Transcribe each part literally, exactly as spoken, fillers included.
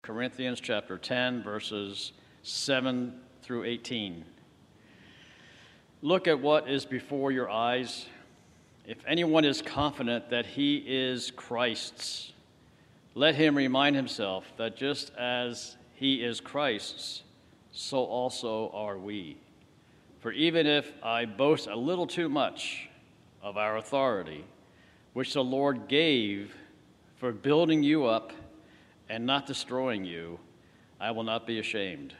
Corinthians chapter ten, verses seven through eighteen. Look at what is before your eyes. If anyone is confident that he is Christ's, let him remind himself that just as he is Christ's, so also are we. For even if I boast a little too much of our authority, which the Lord gave for building you up and not destroying you, I will not be ashamed.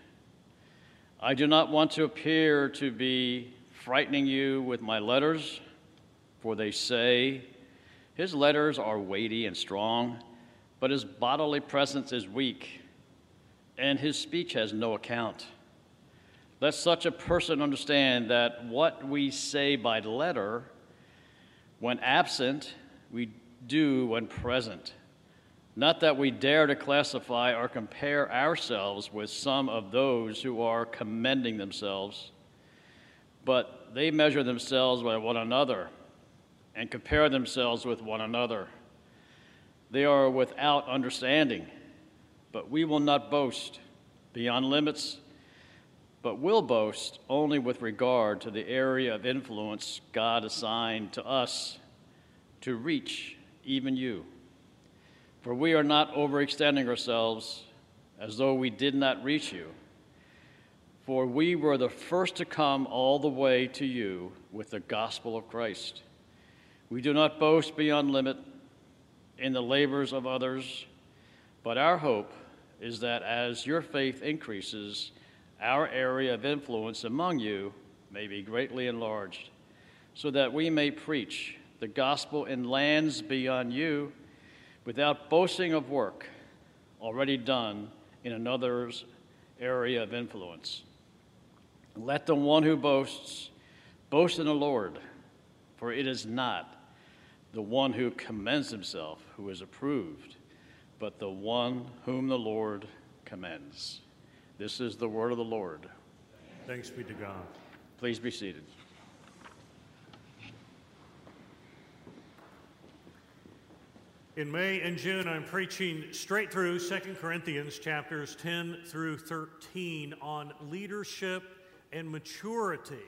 I do not want to appear to be frightening you with my letters, for they say, his letters are weighty and strong, but his bodily presence is weak, and his speech has no account. Let such a person understand that what we say by letter, when absent, we do when present. Not that we dare to classify or compare ourselves with some of those who are commending themselves, but they measure themselves by one another and compare themselves with one another. They are without understanding, but we will not boast beyond limits, but will boast only with regard to the area of influence God assigned to us to reach even you. For we are not overextending ourselves as though we did not reach you. For we were the first to come all the way to you with the gospel of Christ. We do not boast beyond limit in the labors of others, but our hope is that as your faith increases, our area of influence among you may be greatly enlarged, so that we may preach the gospel in lands beyond you without boasting of work already done in another's area of influence. Let the one who boasts boast in the Lord, for it is not the one who commends himself who is approved, but the one whom the Lord commends. This is the word of the Lord. Thanks be to God. Please be seated. In May and June, I'm preaching straight through Second Corinthians chapters ten through thirteen on leadership and maturity.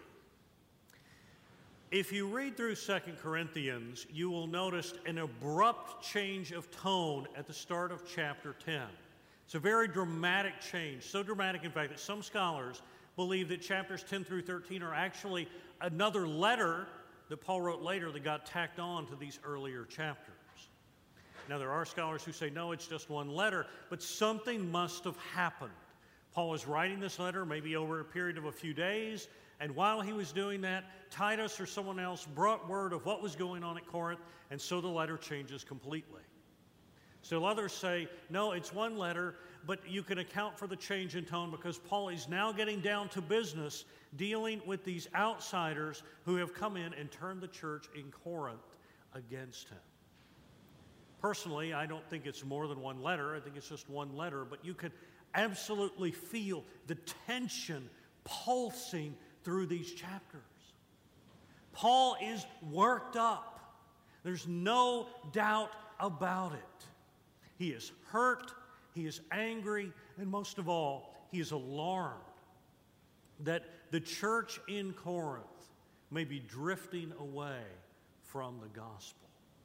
If you read through Second Corinthians, you will notice an abrupt change of tone at the start of chapter ten. It's a very dramatic change, so dramatic, in fact, that some scholars believe that chapters ten through thirteen are actually another letter that Paul wrote later that got tacked on to these earlier chapters. Now, there are scholars who say, no, it's just one letter, but something must have happened. Paul was writing this letter maybe over a period of a few days, and while he was doing that, Titus or someone else brought word of what was going on at Corinth, and so the letter changes completely. Still others say, no, it's one letter, but you can account for the change in tone because Paul is now getting down to business dealing with these outsiders who have come in and turned the church in Corinth against him. Personally, I don't think it's more than one letter. I think it's just one letter, but you can absolutely feel the tension pulsing through these chapters. Paul is worked up. There's no doubt about it. He is hurt, he is angry, and most of all, he is alarmed that the church in Corinth may be drifting away from the gospel.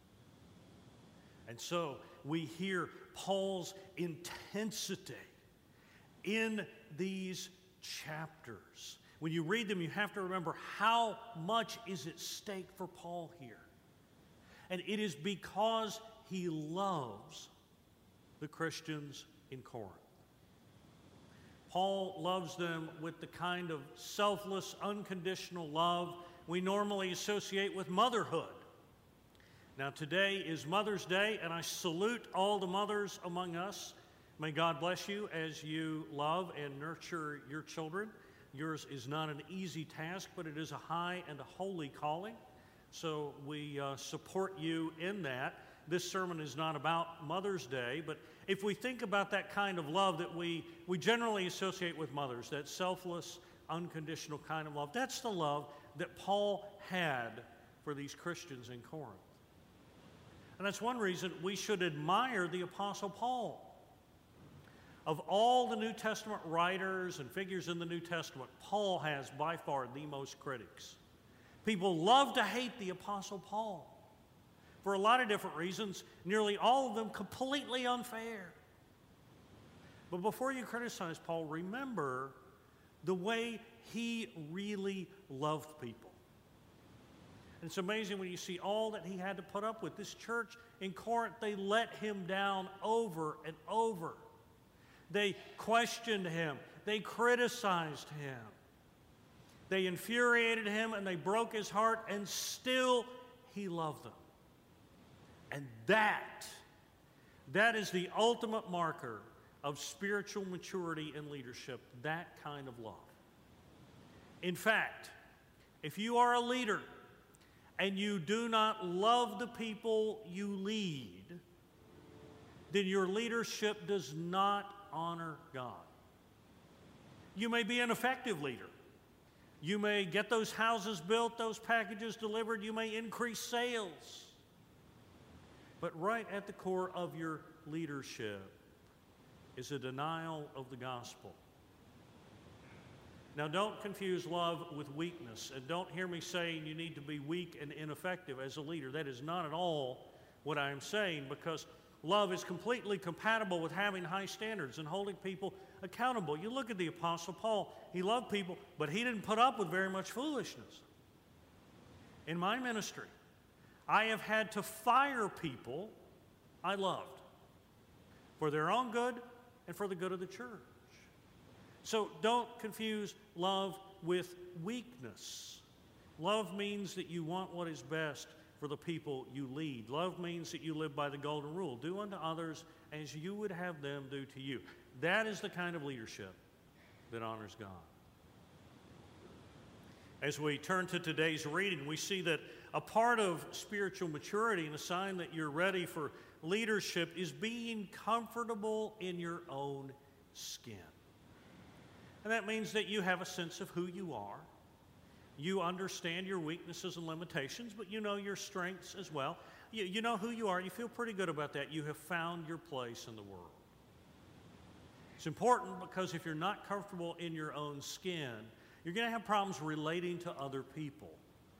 And so we hear Paul's intensity in these chapters. When you read them, you have to remember how much is at stake for Paul here. And it is because he loves the Christians in Corinth. Paul loves them with the kind of selfless, unconditional love we normally associate with motherhood. Now, today is Mother's Day, and I salute all the mothers among us. May God bless you as you love and nurture your children. Yours is not an easy task, but it is a high and a holy calling. So we uh, support you in that. This sermon is not about Mother's Day, but if we think about that kind of love that we, we generally associate with mothers, that selfless, unconditional kind of love, that's the love that Paul had for these Christians in Corinth. And that's one reason we should admire the Apostle Paul. Of all the New Testament writers and figures in the New Testament, Paul has by far the most critics. People love to hate the Apostle Paul for a lot of different reasons, nearly all of them completely unfair. But before you criticize Paul, remember the way he really loved people. And it's amazing when you see all that he had to put up with. This church in Corinth, they let him down over and over. They questioned him. They criticized him. They infuriated him and they broke his heart, and still he loved them. And that, that is the ultimate marker of spiritual maturity and leadership, that kind of love. In fact, if you are a leader and you do not love the people you lead, then your leadership does not honor God. You may be an effective leader. You may get those houses built, those packages delivered. You may increase sales. But right at the core of your leadership is a denial of the gospel. Now, don't confuse love with weakness, and don't hear me saying you need to be weak and ineffective as a leader. That is not at all what I am saying, because love is completely compatible with having high standards and holding people accountable. You look at the Apostle Paul. He loved people, but he didn't put up with very much foolishness. In my ministry, I have had to fire people I loved for their own good and for the good of the church. So don't confuse love with weakness. Love means that you want what is best for the people you lead. Love means that you live by the golden rule. Do unto others as you would have them do to you. That is the kind of leadership that honors God. As we turn to today's reading, we see that a part of spiritual maturity and a sign that you're ready for leadership is being comfortable in your own skin. And that means that you have a sense of who you are. You understand your weaknesses and limitations, but you know your strengths as well. You, you know who you are. You feel pretty good about that. You have found your place in the world. It's important because if you're not comfortable in your own skin, you're going to have problems relating to other people.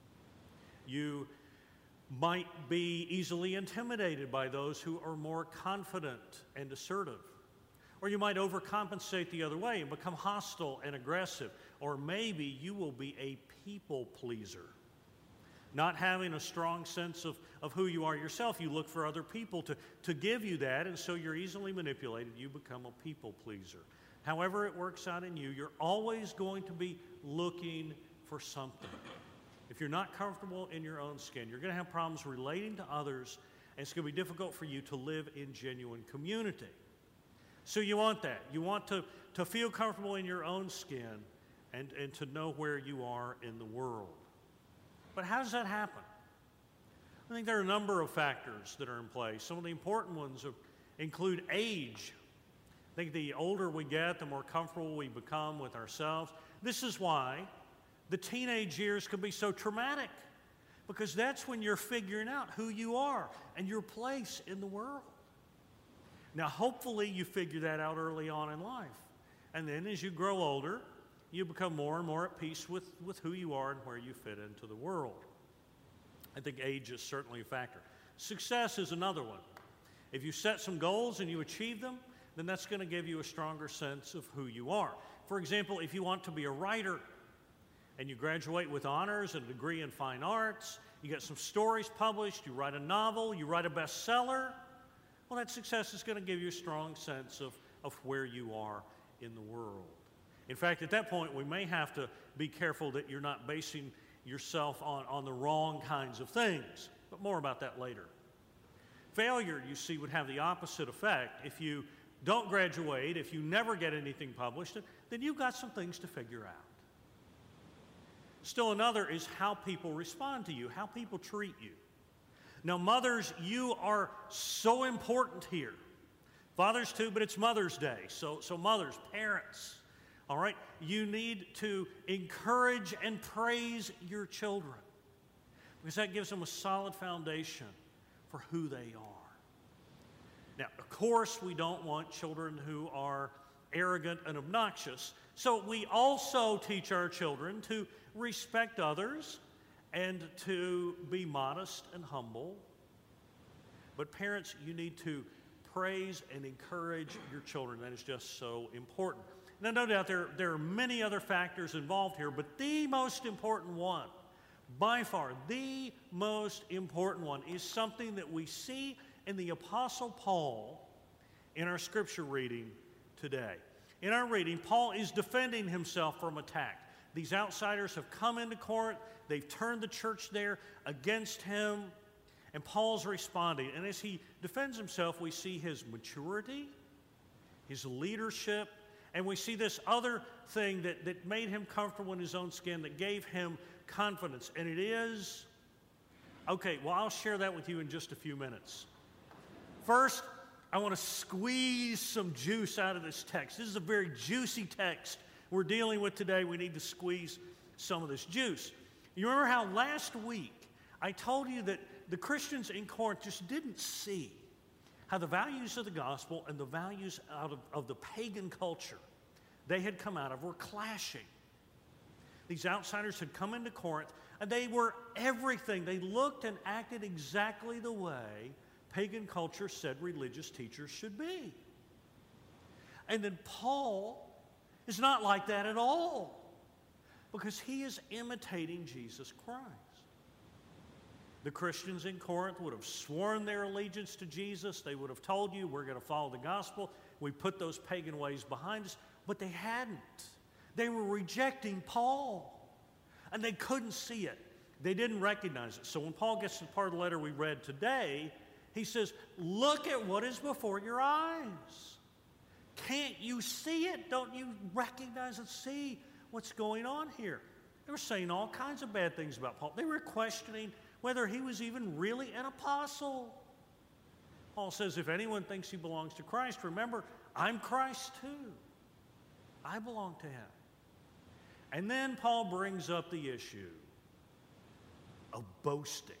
You might be easily intimidated by those who are more confident and assertive. Or you might overcompensate the other way and become hostile and aggressive. Or maybe you will be a people pleaser. Not having a strong sense of, of who you are yourself, you look for other people to, to give you that, and so you're easily manipulated. You become a people pleaser. However it works out in you, you're always going to be looking for something. If you're not comfortable in your own skin, you're going to have problems relating to others, and it's going to be difficult for you to live in genuine community. So you want that. You want to, to feel comfortable in your own skin and, and to know where you are in the world. But how does that happen? I think there are a number of factors that are in place. Some of the important ones include age. I think the older we get, the more comfortable we become with ourselves. This is why the teenage years can be so traumatic, because that's when you're figuring out who you are and your place in the world. Now, hopefully you figure that out early on in life. And then as you grow older, you become more and more at peace with, with who you are and where you fit into the world. I think age is certainly a factor. Success is another one. If you set some goals and you achieve them, then that's going to give you a stronger sense of who you are. For example, if you want to be a writer and you graduate with honors and a degree in fine arts, you get some stories published, you write a novel, you write a bestseller, well, that success is going to give you a strong sense of, of where you are in the world. In fact, at that point, we may have to be careful that you're not basing yourself on, on the wrong kinds of things, but more about that later. Failure, you see, would have the opposite effect. If you don't graduate, if you never get anything published, then you've got some things to figure out. Still another is how people respond to you, how people treat you. Now, mothers, you are so important here. Fathers too, but it's Mother's Day. So, so mothers, parents, all right, you need to encourage and praise your children, because that gives them a solid foundation for who they are. Now, of course, we don't want children who are arrogant and obnoxious. So we also teach our children to respect others and to be modest and humble. But parents, you need to praise and encourage your children. That is just so important. Now, no doubt there, there are many other factors involved here, but the most important one, by far, the most important one is something that we see in the Apostle Paul in our scripture reading today. In our reading, Paul is defending himself from attack. These outsiders have come into Corinth. They've turned the church there against him. And Paul's responding. And as he defends himself, we see his maturity, his leadership, and we see this other thing that, that made him comfortable in his own skin, that gave him confidence. And it is, okay, well, I'll share that with you in just a few minutes. First, I want to squeeze some juice out of this text. This is a very juicy text we're dealing with today. We need to squeeze some of this juice. You remember how last week I told you that the Christians in Corinth just didn't see how the values of the gospel and the values out of, of the pagan culture they had come out of were clashing. These outsiders had come into Corinth, and they were everything. They looked and acted exactly the way pagan culture said religious teachers should be. And then Paul is not like that at all, because he is imitating Jesus Christ. The Christians in Corinth would have sworn their allegiance to Jesus. They would have told you, we're going to follow the gospel. We put those pagan ways behind us. But they hadn't. They were rejecting Paul. And they couldn't see it. They didn't recognize it. So when Paul gets to the part of the letter we read today, he says, look at what is before your eyes. Can't you see it? Don't you recognize and see what's going on here? They were saying all kinds of bad things about Paul. They were questioning whether he was even really an apostle. Paul says, if anyone thinks he belongs to Christ, remember, I'm Christ too. I belong to him. And then Paul brings up the issue of boasting.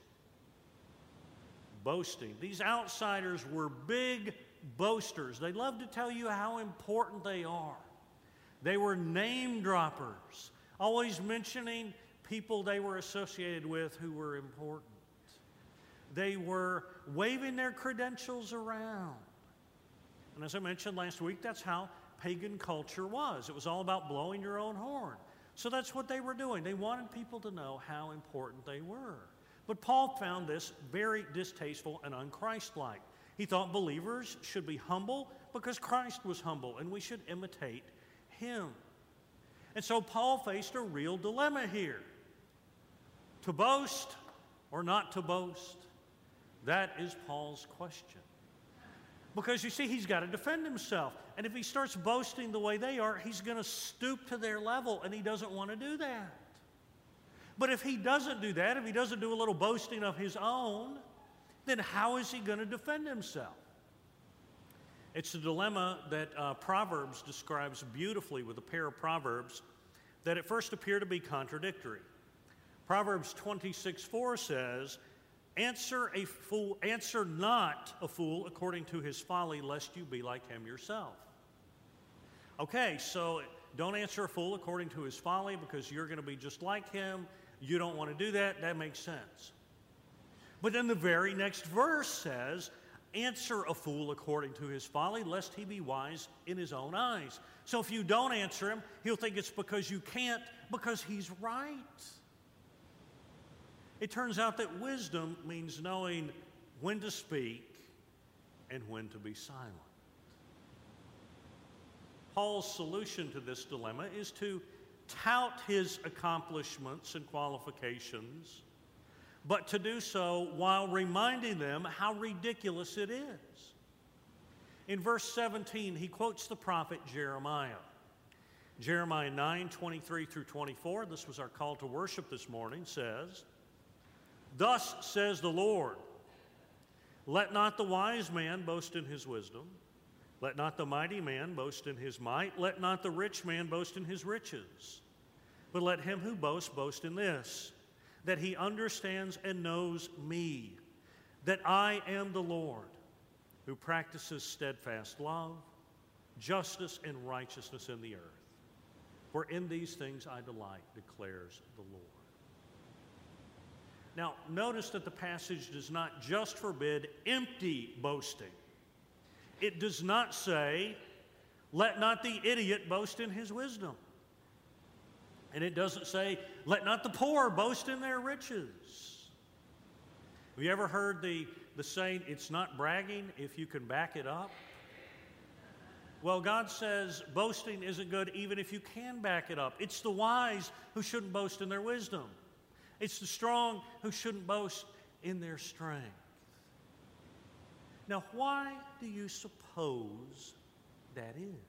Boasting. These outsiders were big boasters. They loved to tell you how important they are. They were name droppers, always mentioning people they were associated with who were important. They were waving their credentials around. And as I mentioned last week, that's how pagan culture was. It was all about blowing your own horn. So that's what they were doing. They wanted people to know how important they were. But Paul found this very distasteful and unchristlike. He thought believers should be humble because Christ was humble, and we should imitate him. And so Paul faced a real dilemma here. To boast or not to boast? That is Paul's question. Because you see, he's got to defend himself. And if he starts boasting the way they are, he's going to stoop to their level, and he doesn't want to do that. But if he doesn't do that, if he doesn't do a little boasting of his own, then how is he going to defend himself? It's a dilemma that uh, Proverbs describes beautifully with a pair of proverbs that at first appear to be contradictory. Proverbs twenty-six four says, Answer a fool, answer not a fool according to his folly, lest you be like him yourself. Okay, so don't answer a fool according to his folly because you're going to be just like him. You don't want to do that. That makes sense. But then the very next verse says, answer a fool according to his folly, lest he be wise in his own eyes. So if you don't answer him, he'll think it's because you can't, because he's right. It turns out that wisdom means knowing when to speak and when to be silent. Paul's solution to this dilemma is to tout his accomplishments and qualifications, but to do so while reminding them how ridiculous it is. In verse seventeen, he quotes the prophet Jeremiah. Jeremiah nine, twenty-three through twenty-four, this was our call to worship this morning, says, Thus says the Lord, let not the wise man boast in his wisdom, let not the mighty man boast in his might, let not the rich man boast in his riches, but let him who boasts boast in this, that he understands and knows me, that I am the Lord, who practices steadfast love, justice, and righteousness in the earth. For in these things I delight, declares the Lord. Now, notice that the passage does not just forbid empty boasting. It does not say, let not the idiot boast in his wisdom. And it doesn't say, let not the poor boast in their riches. Have you ever heard the, the saying, it's not bragging if you can back it up? Well, God says boasting isn't good even if you can back it up. It's the wise who shouldn't boast in their wisdom. It's the strong who shouldn't boast in their strength. Now, why do you suppose that is?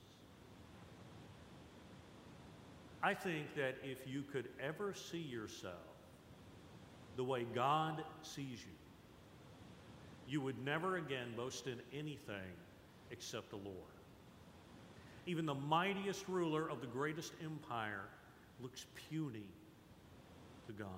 I think that if you could ever see yourself the way God sees you, you would never again boast in anything except the Lord. Even the mightiest ruler of the greatest empire looks puny to God.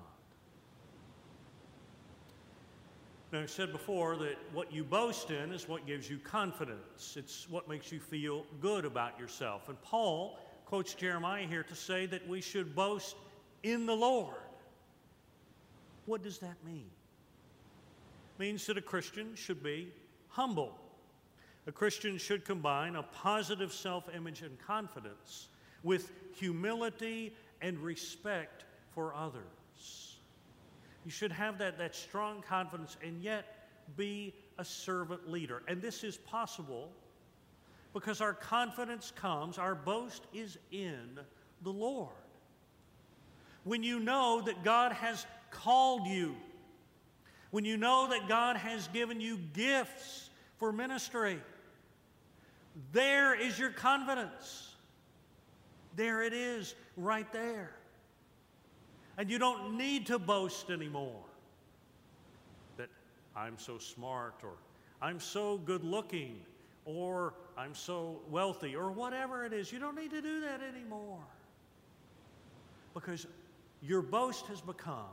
Now, I said before that what you boast in is what gives you confidence. It's what makes you feel good about yourself. And Paul quotes Jeremiah here to say that we should boast in the Lord. What does that mean? It means that a Christian should be humble. A Christian should combine a positive self-image and confidence with humility and respect for others. You should have that, that strong confidence and yet be a servant leader. And this is possible because our confidence comes, our boast is in the Lord. When you know that God has called you, when you know that God has given you gifts for ministry, there is your confidence. There it is, right there. And you don't need to boast anymore that I'm so smart, or I'm so good looking, or I'm so wealthy, or whatever it is. You don't need to do that anymore. Because your boast has become,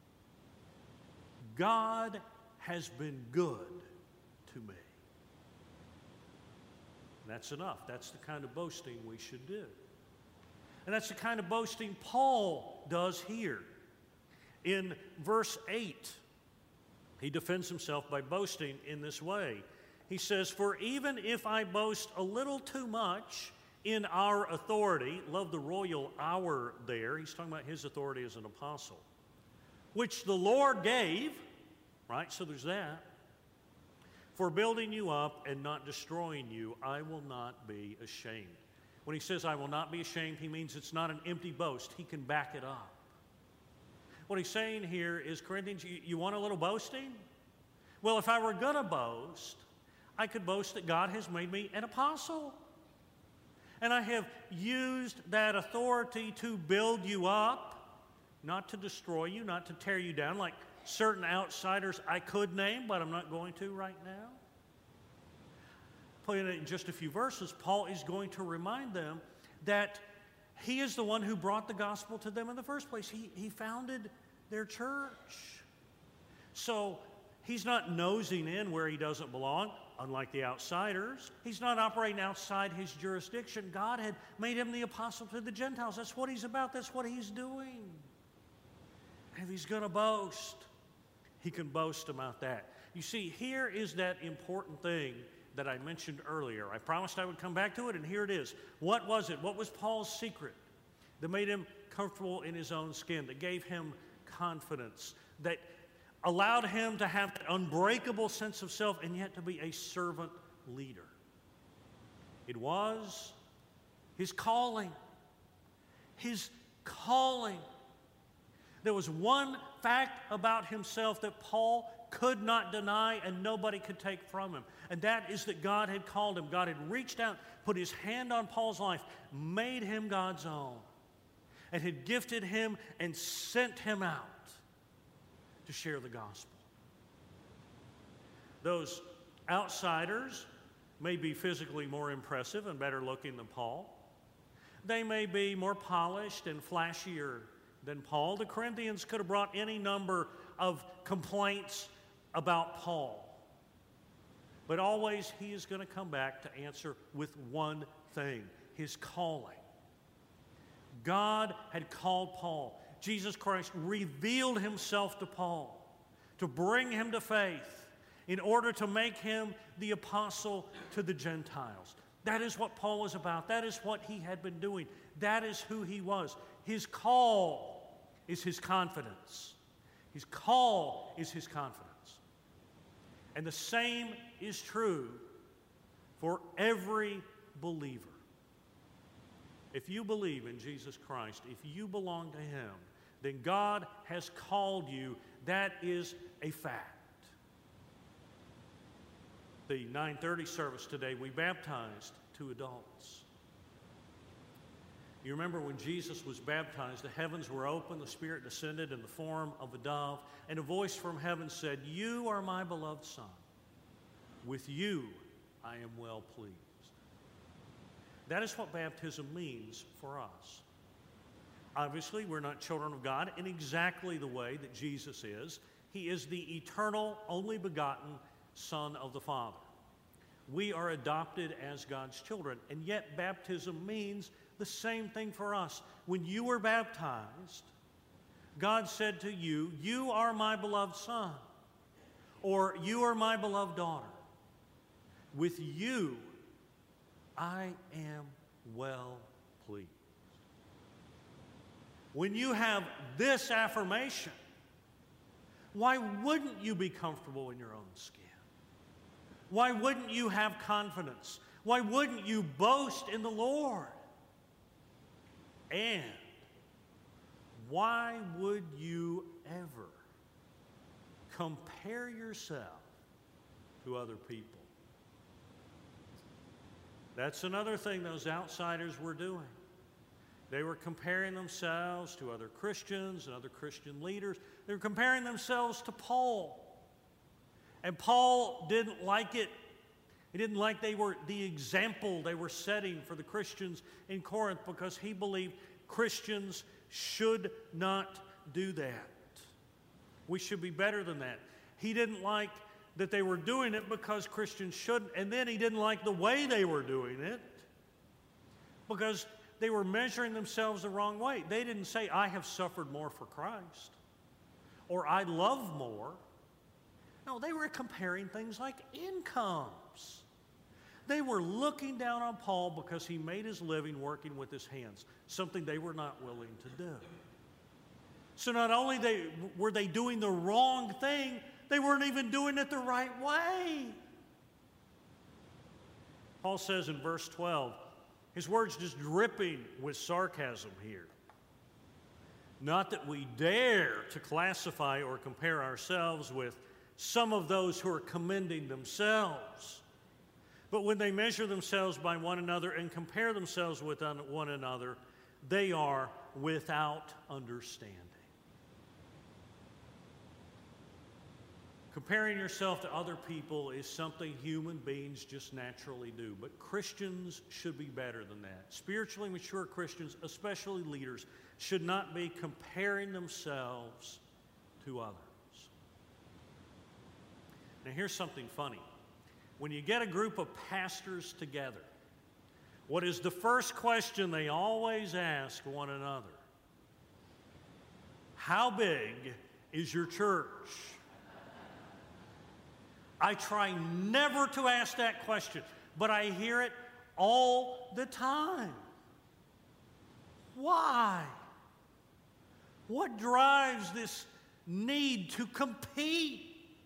God has been good to me. And that's enough. That's the kind of boasting we should do. And that's the kind of boasting Paul does here. In verse eight, he defends himself by boasting in this way. He says, for even if I boast a little too much in our authority, love the royal our there, he's talking about his authority as an apostle, which the Lord gave, right? So there's that. For building you up and not destroying you, I will not be ashamed. When he says, I will not be ashamed, he means it's not an empty boast. He can back it up. What he's saying here is, Corinthians, you, you want a little boasting? Well, if I were going to boast, I could boast that God has made me an apostle. And I have used that authority to build you up, not to destroy you, not to tear you down, like certain outsiders I could name, but I'm not going to right now. In just a few verses, Paul is going to remind them that he is the one who brought the gospel to them in the first place. He, he founded their church. So he's not nosing in where he doesn't belong, unlike the outsiders. He's not operating outside his jurisdiction. God had made him the apostle to the Gentiles. That's what he's about. That's what he's doing. And if he's going to boast, he can boast about that. You see, here is that important thing that I mentioned earlier. I promised I would come back to it, and here it is. What was it? What was Paul's secret that made him comfortable in his own skin, that gave him confidence, that allowed him to have that unbreakable sense of self and yet to be a servant leader? It was his calling. His calling. There was one fact about himself that Paul could not deny and nobody could take from him. And that is that God had called him. God had reached out, put his hand on Paul's life, made him God's own, and had gifted him and sent him out to share the gospel. Those outsiders may be physically more impressive and better looking than Paul. They may be more polished and flashier than Paul. The Corinthians could have brought any number of complaints about Paul. But always he is going to come back to answer with one thing, his calling. God had called Paul. Jesus Christ revealed himself to Paul to bring him to faith in order to make him the apostle to the Gentiles. That is what Paul was about. That is what he had been doing. That is who he was. His call is his confidence. His call is his confidence. And the same is true for every believer. If you believe in Jesus Christ, if you belong to him, then God has called you. That is a fact. The nine thirty service today, we baptized two adults. You remember when Jesus was baptized, the heavens were open, the Spirit descended in the form of a dove, and a voice from heaven said, "You are my beloved Son. With you I am well pleased." That is what baptism means for us. Obviously, we're not children of God in exactly the way that Jesus is. He is the eternal, only begotten Son of the Father. We are adopted as God's children, and yet baptism means the same thing for us. When you were baptized, God said to you, "You are my beloved Son," or "You are my beloved daughter. With you I am well pleased." When you have this affirmation, why wouldn't you be comfortable in your own skin? Why wouldn't you have confidence? Why wouldn't you boast in the Lord? And why would you ever compare yourself to other people? That's another thing those outsiders were doing. They were comparing themselves to other Christians and other Christian leaders. They were comparing themselves to Paul. And Paul didn't like it. He didn't like they were the example they were setting for the Christians in Corinth, because he believed Christians should not do that. We should be better than that. He didn't like that they were doing it because Christians shouldn't, and then he didn't like the way they were doing it because they were measuring themselves the wrong way. They didn't say, "I have suffered more for Christ," or "I love more." No, they were comparing things like incomes. They were looking down on Paul because he made his living working with his hands, something they were not willing to do. So not only they, were they doing the wrong thing, they weren't even doing it the right way. Paul says in verse twelve, his words just dripping with sarcasm here. "Not that we dare to classify or compare ourselves with some of those who are commending themselves, but when they measure themselves by one another and compare themselves with one another, they are without understanding." Comparing yourself to other people is something human beings just naturally do, but Christians should be better than that. Spiritually mature Christians, especially leaders, should not be comparing themselves to others. Now here's something funny. When you get a group of pastors together, what is the first question they always ask one another? How big is your church? I try never to ask that question, but I hear it all the time. Why? What drives this need to compete?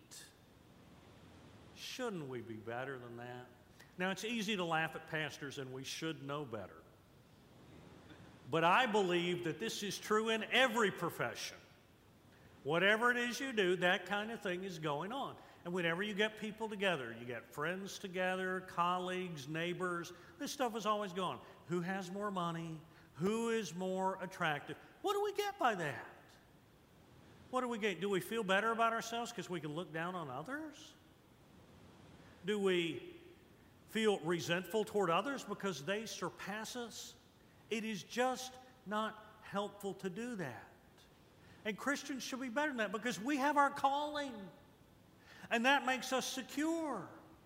Shouldn't we be better than that? Now, it's easy to laugh at pastors, and we should know better. But I believe that this is true in every profession. Whatever it is you do, that kind of thing is going on. And whenever you get people together, you get friends together, colleagues, neighbors, this stuff is always going on. Who has more money? Who is more attractive? What do we get by that? What do we get? Do we feel better about ourselves because we can look down on others? Do we feel resentful toward others because they surpass us? It is just not helpful to do that. And Christians should be better than that because we have our calling. And that makes us secure.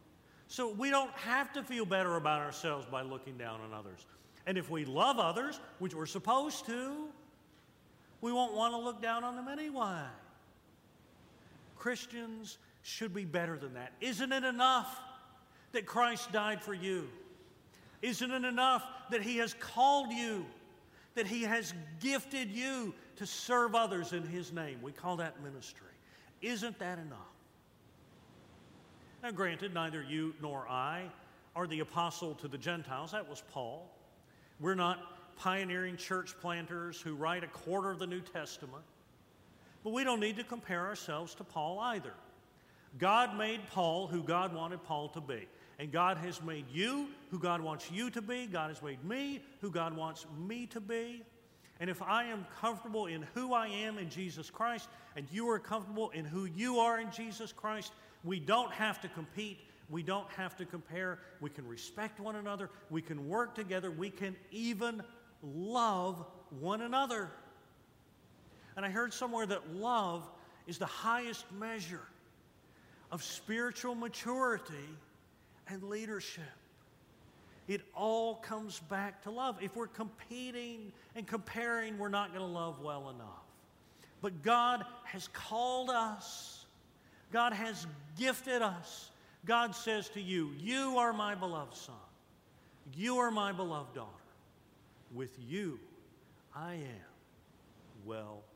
So we don't have to feel better about ourselves by looking down on others. And if we love others, which we're supposed to, we won't want to look down on them anyway. Christians should be better than that. Isn't it enough that Christ died for you? Isn't it enough that He has called you, that He has gifted you to serve others in His name? We call that ministry. Isn't that enough? Now, granted, neither you nor I are the apostle to the Gentiles. That was Paul. We're not pioneering church planters who write a quarter of the New Testament. But we don't need to compare ourselves to Paul either. God made Paul who God wanted Paul to be. And God has made you who God wants you to be. God has made me who God wants me to be. And if I am comfortable in who I am in Jesus Christ, and you are comfortable in who you are in Jesus Christ, we don't have to compete. We don't have to compare. We can respect one another. We can work together. We can even love one another. And I heard somewhere that love is the highest measure of spiritual maturity and leadership. It all comes back to love. If we're competing and comparing, we're not going to love well enough. But God has called us. God has gifted us. God says to you, you are my beloved son. You are my beloved daughter. With you, I am well